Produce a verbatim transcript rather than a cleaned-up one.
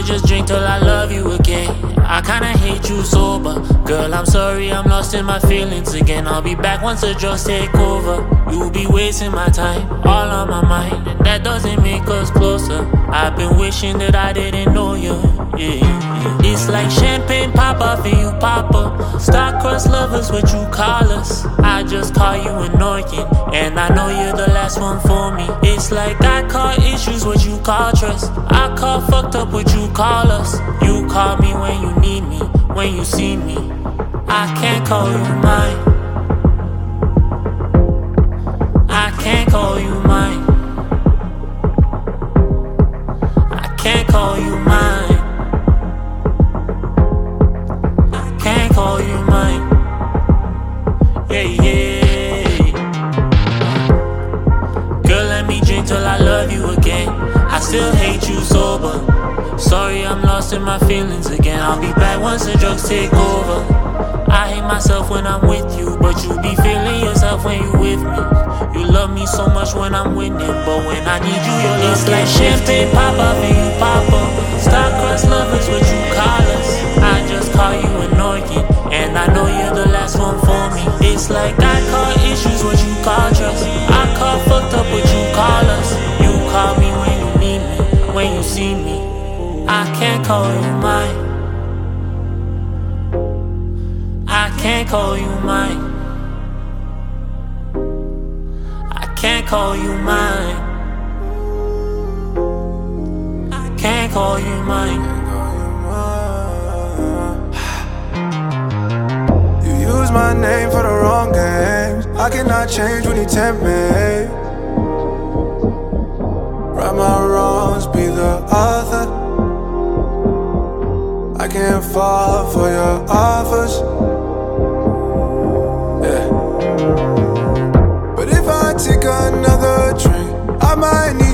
just drink till I love you again. I kinda hate you sober. Girl, I'm sorry, I'm lost in my feelings again. I'll be back once the drugs take over. You'll be wasting my time, all on my mind, and that doesn't make us closer. I've been wishing that I didn't know you, yeah, yeah. It's like champagne pop off and you pop up. Star-crossed lovers, what you call us. I just call you annoying, and I know you're the last one for me. It's like I call issues what you call trust. I call fucked up what you call us. You call me when you need me, when you see me. I can't call you mine. I can't call you mine. I can't call you mine. I can't call you mine. Yeah, yeah. Girl, let me drink till I love you again. I still hate you sober. Sorry, I'm lost in my feelings again. I'll be back once the drugs take over. I hate myself when I'm with you, but you be feeling yourself when you with me. You love me so much when I'm winning, but when I need you, your love it's like champagne pop up and you pop up. Star-crossed lovers, what you call us. I just call you annoying, and I know you're the last one for me. It's like I call issues what you call trust. I call fucked up what you call us. You call me when you need me, when you see me. I can't call you mine. I can't call you mine. I can't call you mine. I can't call you mine. You use my name for the wrong games. I cannot change when you tempt me. Right my wrongs, be the author. I can't fall for your offers. Yeah. But if I take another drink, I might need